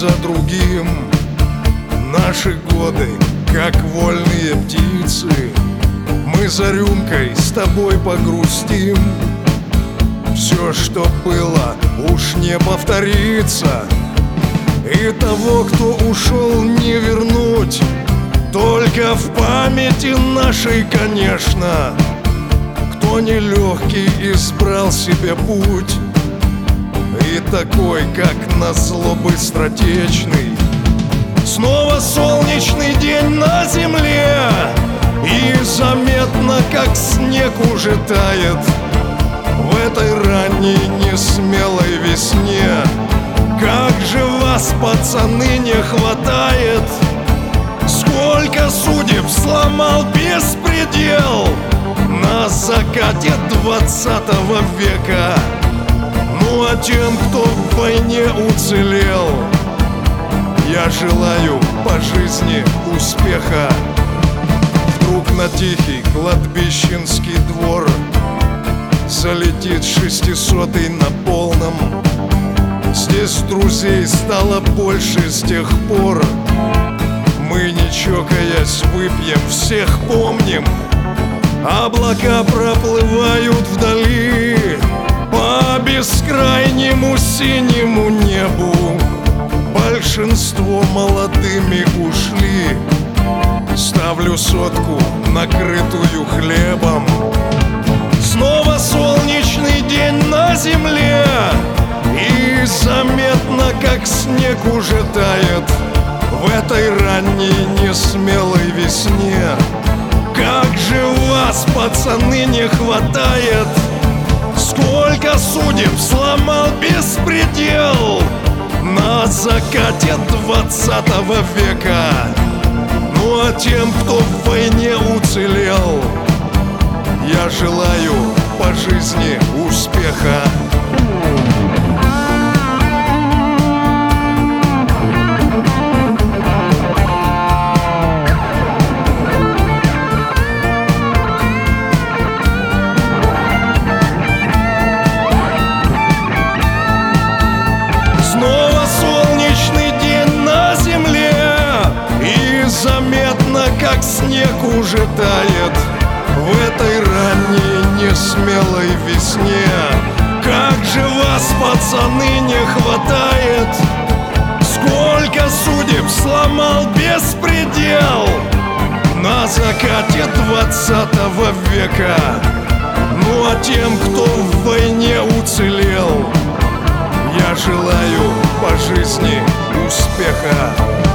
за другим. Наши годы, как вольные птицы, мы за рюмкой с тобой погрустим. Все, что было, уж не повторится, и того, кто ушел, не вернуть. Только в памяти нашей, конечно, кто нелегкий избрал себе путь, и такой, как назло быстротечный. Снова солнечный день на земле, и заметно, как снег уже тает в этой ранней несмелой весне. Как же вас, пацаны, не хватает! Сколько судеб сломал беспредел на закате 20 века. Ну а тем, кто в войне уцелел, я желаю по жизни успеха. Вдруг на тихий кладбищенский двор залетит 600-й на полном. Здесь друзей стало больше с тех пор. Мы, не чокаясь, выпьем, всех помним. Облака проплывают вдали по бескрайнему синему небу. Большинство молодыми ушли. Ставлю сотку, накрытую хлебом. Снова солнечный день на земле, и заметно, как снег уже тает в этой ранней несмелой весне. Как же вас, пацаны, не хватает! Сколько судеб сломал беспредел на закате 20 века. Ну а тем, кто в войне уцелел, я желаю по жизни успеха. Снова солнечный день на земле, и заметно, как снег уже тает в этой ранней несмелой весне. Как же вас, пацаны, не хватает! Сколько судеб сломал беспредел на закате 20 века. Ну а тем, кто в войне уцелел, я желаю по жизни успеха.